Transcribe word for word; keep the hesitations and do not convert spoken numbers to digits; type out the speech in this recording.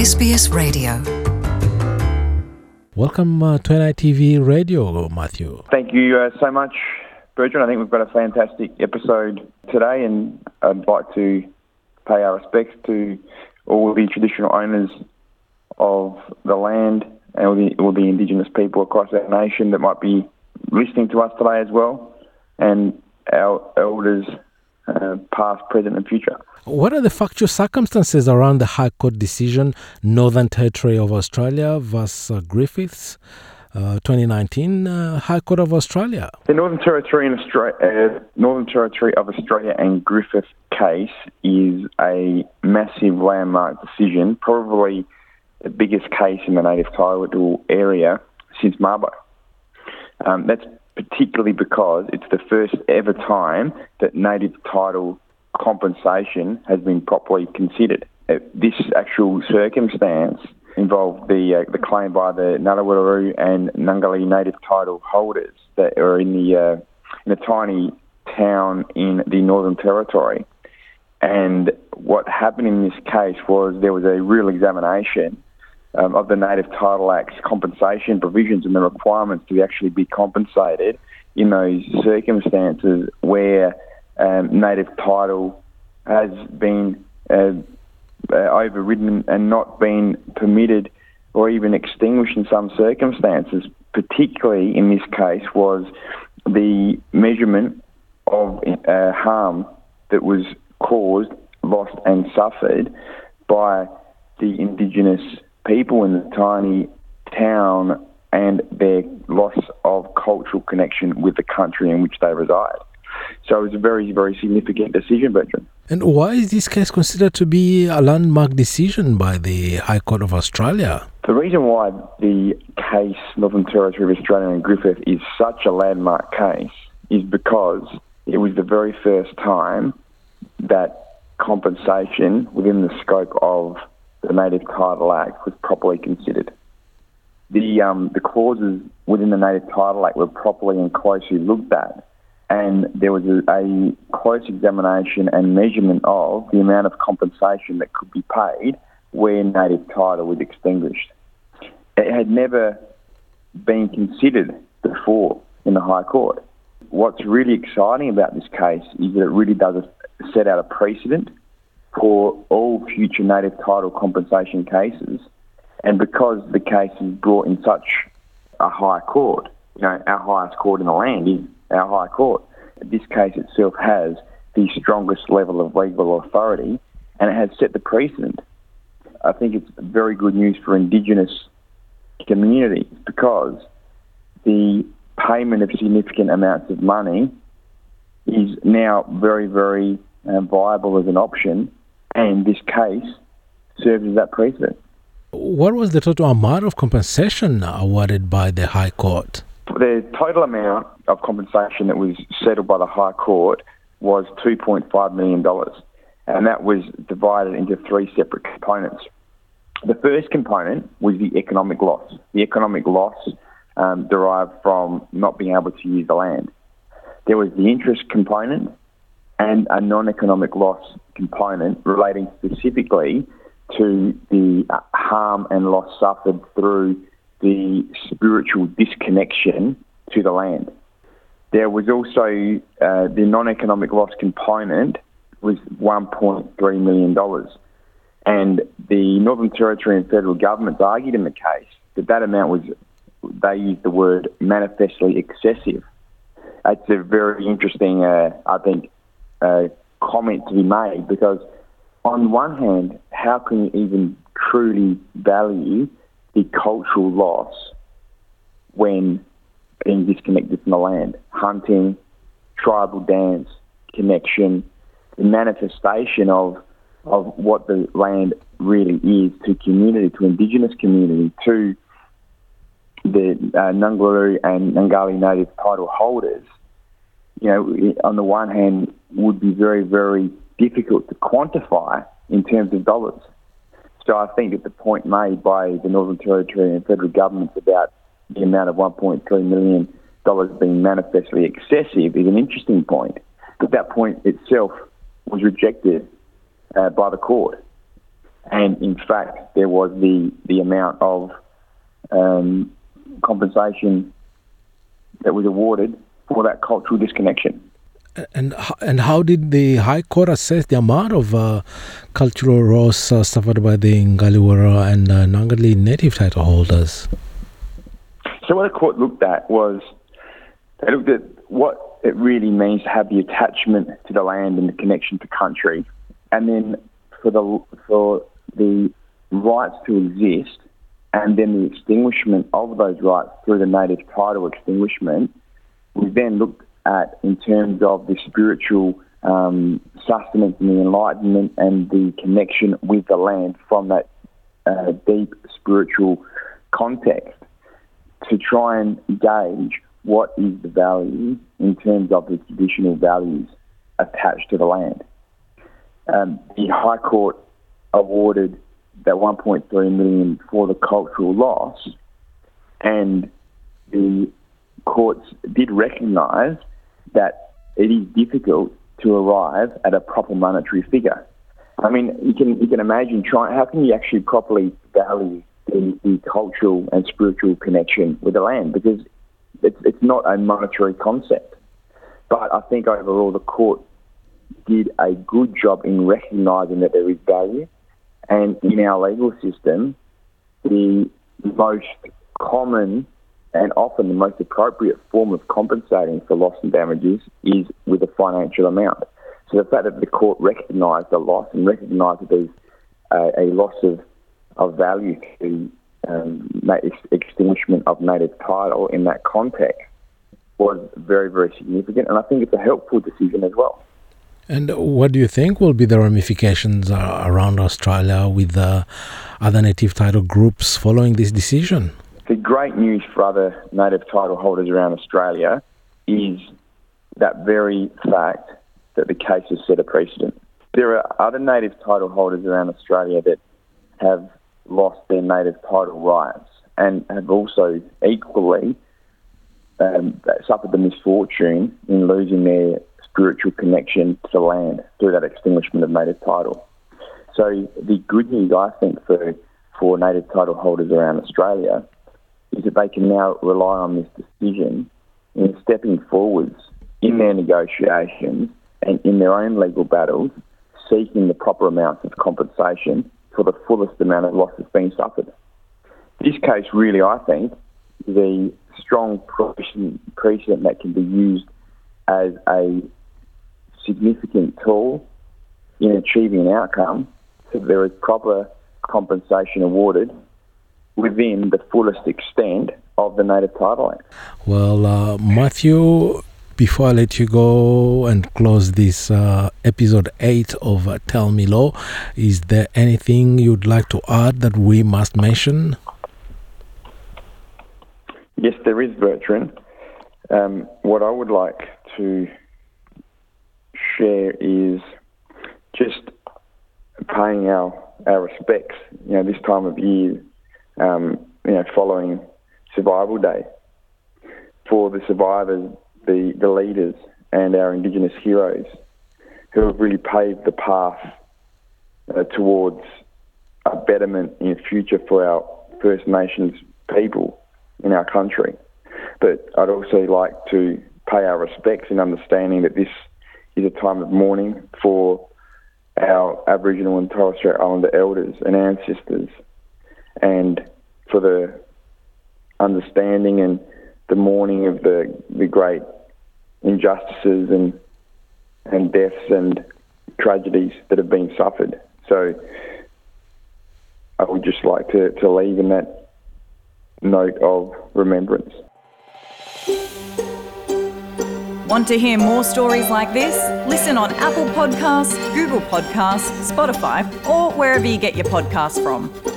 S B S Radio. Welcome uh, to N I T V Radio, Matthew. Thank you uh, so much, Bertrand. I think we've got a fantastic episode today, and I'd like to pay our respects to all the traditional owners of the land and all the, all the Indigenous people across our nation that might be listening to us today as well, and our elders, uh, past, present and future. What are the factual circumstances around the High Court decision, Northern Territory of Australia versus uh, Griffiths, uh, twenty nineteen uh, High Court of Australia? The Northern Territory, in Australia, uh, Northern Territory of Australia and Griffith case is a massive landmark decision, probably the biggest case in the native title area since Mabo. Um, that's particularly because it's the first ever time that native title compensation has been properly considered. Uh, this actual circumstance involved the uh, the claim by the Ngunnawurrung and Nungali native title holders that are in the uh, in a tiny town in the Northern Territory. And what happened in this case was there was a real examination um, of the Native Title Act's compensation provisions and the requirements to actually be compensated in those circumstances where Um, native title has been uh, uh, overridden and not been permitted or even extinguished in some circumstances. Particularly in this case was the measurement of uh, harm that was caused, lost and suffered by the Indigenous people in the tiny town and their loss of cultural connection with the country in which they reside. So it was a very, very significant decision, Bertrand. And why is this case considered to be a landmark decision by the High Court of Australia? The reason why the case, Northern Territory of Australia and Griffith, is such a landmark case is because it was the very first time that compensation within the scope of the Native Title Act was properly considered. The, um, the clauses within the Native Title Act were properly and closely looked at, and there was a, a close examination and measurement of the amount of compensation that could be paid where native title was extinguished. It had never been considered before in the High Court. What's really exciting about this case is that it really does set out a precedent for all future native title compensation cases, and because the case is brought in such a high court, you know, our highest court in the land is our High Court. This case itself has the strongest level of legal authority, and it has set the precedent. I think it's very good news for Indigenous communities because the payment of significant amounts of money is now very, very uh, viable as an option, and this case serves as that precedent. What was the total amount of compensation awarded by the High Court? The total amount of compensation that was settled by the High Court was two point five million dollars, and that was divided into three separate components. The first component was the economic loss. The economic loss um, derived from not being able to use the land. There was the interest component and a non-economic loss component relating specifically to the harm and loss suffered through the spiritual disconnection to the land. There was also uh, the non-economic loss component was one point three million dollars, and the Northern Territory and federal governments argued in the case that that amount was, they used the word manifestly excessive. It's a very interesting, uh, I think, uh, comment to be made because on one hand, how can you even truly value the cultural loss when being disconnected from the land? Hunting, tribal dance, connection, the manifestation of of what the land really is to community, to Indigenous community, to the uh, Ngunnawurrung and Nungali native title holders, you know, on the one hand would be very, very difficult to quantify in terms of dollars. So I think that the point made by the Northern Territory and federal governments about the amount of one point three million dollars being manifestly excessive is an interesting point. But that point itself was rejected uh, by the court. And in fact, there was the, the amount of um, compensation that was awarded for that cultural disconnection. And and how did the High Court assess the amount of uh, cultural loss uh, suffered by the Ngaliwara and uh, Nangali native title holders? So what the court looked at was, they looked at what it really means to have the attachment to the land and the connection to country, and then for the for the rights to exist, and then the extinguishment of those rights through the native title extinguishment. We then looked at in terms of the spiritual um, sustenance and the enlightenment and the connection with the land from that uh, deep spiritual context to try and gauge what is the value in terms of the traditional values attached to the land. Um, the High Court awarded that one point three million dollars for the cultural loss, and the courts did recognise that it is difficult to arrive at a proper monetary figure. I mean, you can you can imagine trying. How can you actually properly value the, the cultural and spiritual connection with the land? Because it's it's not a monetary concept. But I think overall the court did a good job in recognising that there is value, and in our legal system, the most common and often the most appropriate form of compensating for loss and damages is with a financial amount. So the fact that the court recognised the loss and recognised that there's a, a loss of, of value to um, extinguishment of native title in that context was very, very significant, and I think it's a helpful decision as well. And what do you think will be the ramifications uh, around Australia with uh, other native title groups following this decision? The great news for other native title holders around Australia is that very fact that the case has set a precedent. There are other native title holders around Australia that have lost their native title rights and have also equally um, suffered the misfortune in losing their spiritual connection to the land through that extinguishment of native title. So the good news, I think, for, for native title holders around Australia is that they can now rely on this decision in stepping forwards in their negotiations and in their own legal battles, seeking the proper amounts of compensation for the fullest amount of loss that's been suffered. This case really, I think, is a strong precedent that can be used as a significant tool in achieving an outcome so that there is proper compensation awarded within the fullest extent of the native title act. Well, uh, Matthew, before I let you go and close this uh, episode eight of uh, Tell Me Law, is there anything you'd like to add that we must mention? Yes, there is, Bertrand. Um, what I would like to share is just paying our, our respects, you know, this time of year, um, you know, following Survival Day, for the survivors, the, the leaders and our Indigenous heroes who have really paved the path uh, towards a betterment in the future for our First Nations people in our country. But I'd also like to pay our respects in understanding that this is a time of mourning for our Aboriginal and Torres Strait Islander elders and ancestors, and for the understanding and the mourning of the, the great injustices and and deaths and tragedies that have been suffered. So I would just like to, to leave in that note of remembrance. Want to hear more stories like this? Listen on Apple Podcasts, Google Podcasts, Spotify, or wherever you get your podcasts from.